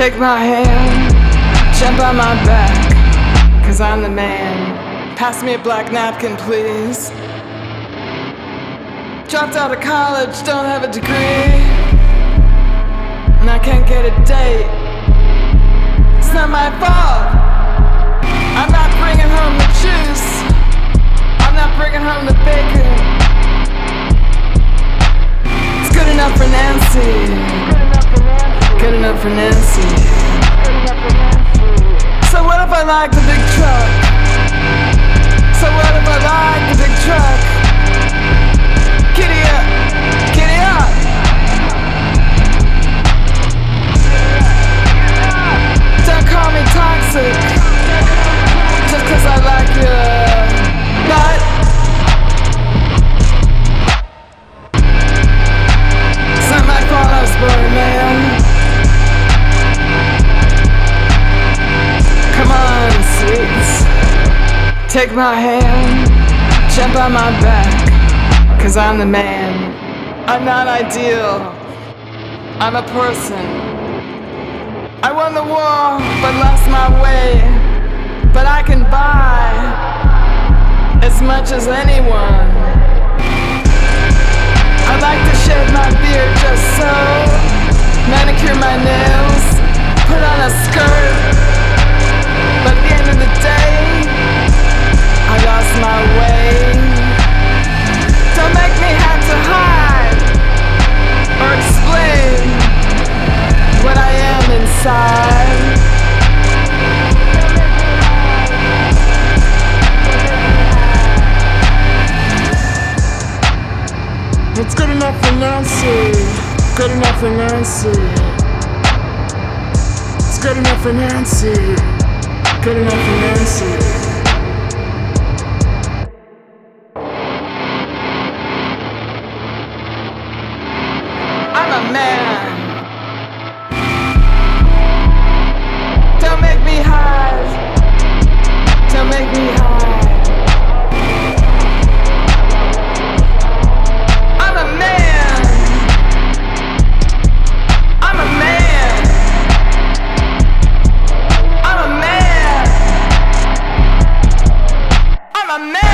Take my hand, jump on my back, 'cause I'm the man. Pass me a black napkin, please. Dropped out of college, don't have a degree, and I can't get a date. It's not my fault. I'm not bringing home the juice. I'm not bringing home the bacon. It's good enough for Nancy. Good enough for Nancy. So what if I like the big truck? So what if I like the big truck? Giddy up, giddy up. Don't call me toxic, just 'cause I like your butt. It's not my fault I was born a man. Come on, sweets. Take my hand, jump on my back, 'cause I'm the man. I'm not ideal, I'm a person. I won the war, but lost my way. But I can buy as much as anyone. I like to shave my beard just so, manicure my nails, put on a skirt. But at the end of the day, I lost my way. Don't make me have to hide or explain what I am inside. It's good enough for Nancy. Good enough for Nancy. It's good enough for Nancy. Good enough for Nancy. I'm a man. Don't make me hide. Don't make me hide. I'm a man. I'm a man. I'm a man. I'm a man.